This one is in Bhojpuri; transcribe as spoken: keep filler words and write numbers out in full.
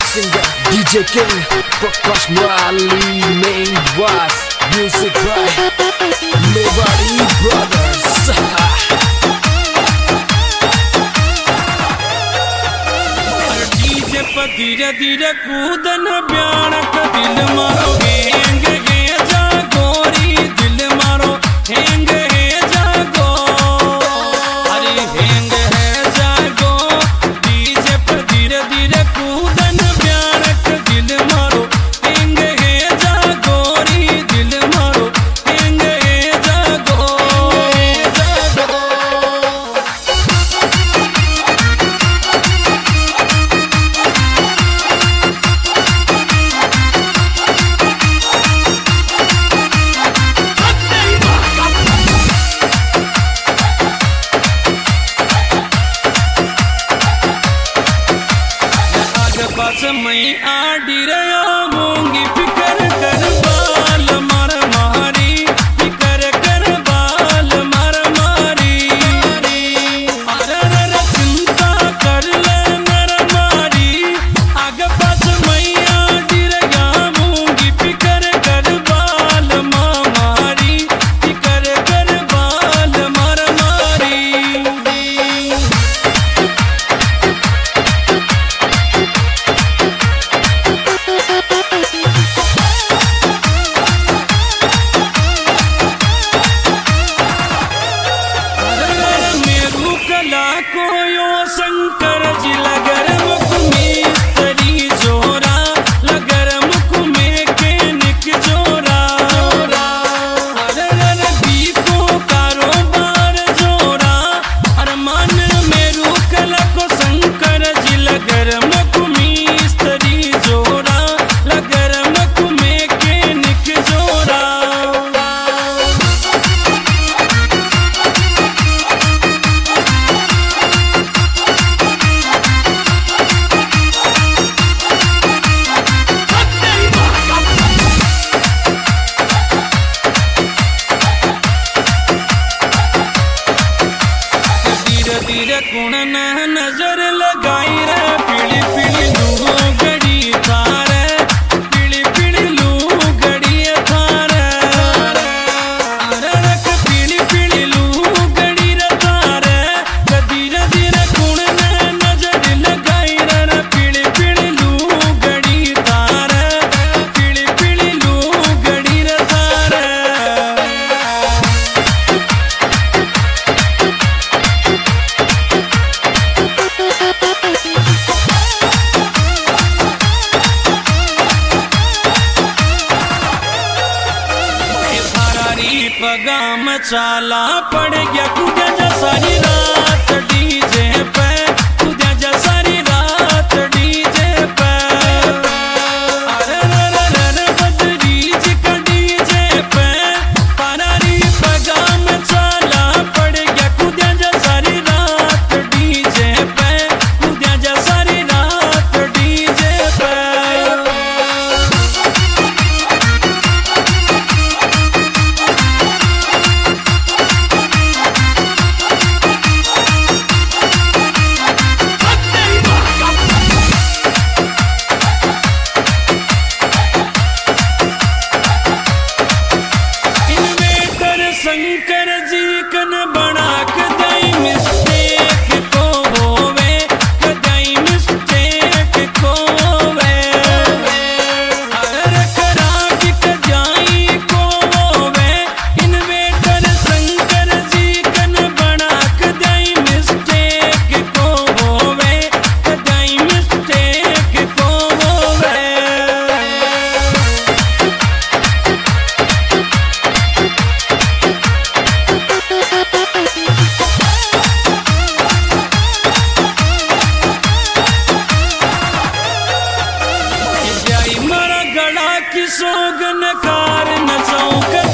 singer D J King, Prakash Murali, main boss, music by Mewari Brothers. DJ पर धीरे धीरे कूदन ब्याणक दिल मारो हेंग हे जा गोरी दिल मारो हेंग हे जा गो अरे हेंग है जा गो डीजे पर धीरे धीरे कूदन ब्याणक दिल मारो हेंग हे जा गोरी दिल मारो हेंग हे जा गो जा गो बस मई आडी रहा मूंगी फिकर कर बाल मार मारी फिकर कर बाल मार मारी अरे रे चिंता कर ले नर मारी आग बस मई आडी रहा मूंगी फिकर कर बाल मारी फिकर कर बाल मार मारी कोयो शंकर जी लगर मुख में तरी जोरा लगर मुख में के निक जोरा अरे रे बीको कारोबार जोरा अरमान में रुकल को शंकर जी लगर मुख में तरी जोरा लगर मुख में के निक जोरा धीरे कुण नजर लगाई रे पीली पीली लू गड़ी थारे पीली पीली लू गड़ी थारे अरे रख पीली पीली लू गड़ी रे थारे धीरे धीरे कुण नजर लगाई रे पीली पीली लू गड़ी थारे पीली पीली लू गड़ी रे थारे पगाम चाला पड़ गया कूदा जा सारी रात डीजे पे कूदा जा सारी रात डीजे पे अरे रे रे रे रे बदरीज का डीजे पे परारी पगाम चाला पड़ गया कूदा जा सारी रात डीजे पे कूदा जा सारी रात डीजे पे शंकर जी कन बना कदाई मिस्टेक को होवे कदाई मिस्टेक को होवे अरे करा कि कदाई को होवे इन्वेटर शंकर जी कन बना कदाई मिस्टेक को होवे कदाई मिस्टेक को होवे की सोगन कार न चौक